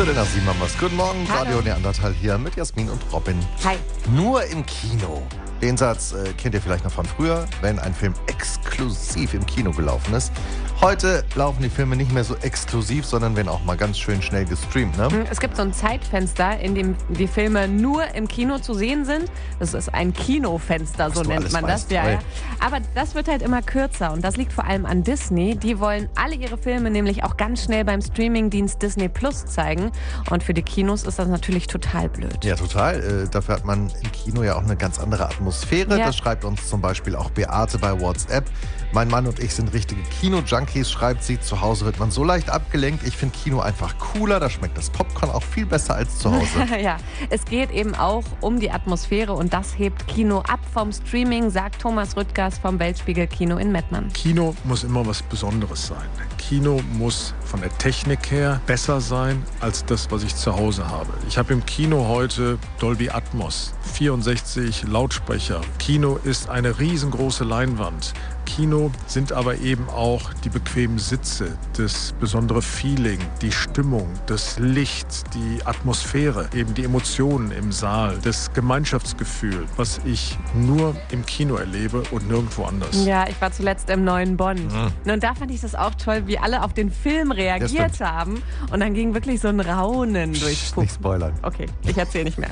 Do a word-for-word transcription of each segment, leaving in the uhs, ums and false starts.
Viertel nach sieben haben wir's. Guten Morgen, Hallo. Radio Neandertal hier mit Jasmin und Robin. Hi. Nur im Kino. Den Satz äh, kennt ihr vielleicht noch von früher, wenn ein Film exklusiv im Kino gelaufen ist. Heute laufen die Filme nicht mehr so exklusiv, sondern werden auch mal ganz schön schnell gestreamt, ne? Es gibt so ein Zeitfenster, in dem die Filme nur im Kino zu sehen sind. Das ist ein Kinofenster, so Was du nennt alles man weißt, das. Ja, toll. ja. Aber das wird halt immer kürzer und das liegt vor allem an Disney. Die wollen alle ihre Filme nämlich auch ganz schnell beim Streamingdienst Disney Plus zeigen. Und für die Kinos ist das natürlich total blöd. Ja, total. Äh, dafür hat man im Kino ja auch eine ganz andere Atmosphäre. Ja. Das schreibt uns zum Beispiel auch Beate bei WhatsApp. Mein Mann und ich sind richtige Kino-Junkies, schreibt sie. Zu Hause wird man so leicht abgelenkt. Ich finde Kino einfach cooler. Da schmeckt das Popcorn auch viel besser als zu Hause. Ja, es geht eben auch um die Atmosphäre und das hebt Kino ab vom Streaming, sagt Thomas Rüttgers vom Weltspiegel Kino in Mettmann. Kino muss immer was Besonderes sein. Kino muss von der Technik her besser sein als das, was ich zu Hause habe. Ich habe im Kino heute Dolby Atmos, vierundsechzig Lautsprecher. Kino ist eine riesengroße Leinwand. Kino sind aber eben auch die bequemen Sitze, das besondere Feeling, die Stimmung, das Licht, die Atmosphäre, eben die Emotionen im Saal, das Gemeinschaftsgefühl, was ich nur im Kino erlebe und nirgendwo anders. Ja, ich war zuletzt im neuen Bonn. Mhm. Und da fand ich das auch toll, wie alle auf den Film Das reagiert stimmt. haben. Und dann ging wirklich so ein Raunen durchs Psst, Publikum. nicht spoilern. Okay, ich erzähle nicht mehr.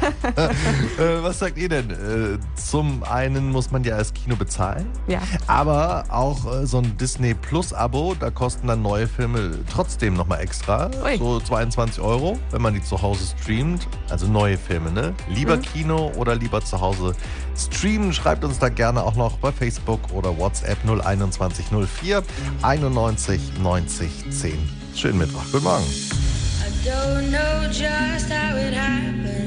Äh, was sagt ihr denn? Äh, zum einen muss man ja das Kino bezahlen. Ja. Aber auch äh, so ein Disney Plus Abo, da kosten dann neue Filme trotzdem nochmal extra. Ui. So zweiundzwanzig Euro, wenn man die zu Hause streamt. Also neue Filme, ne? Lieber Mhm. Kino oder lieber zu Hause streamen? Schreibt uns da gerne auch noch bei Facebook oder WhatsApp null einundzwanzig null vier einundneunzig neunzig zehn. Schönen Mittwoch. Guten Morgen. I don't know just how it happened.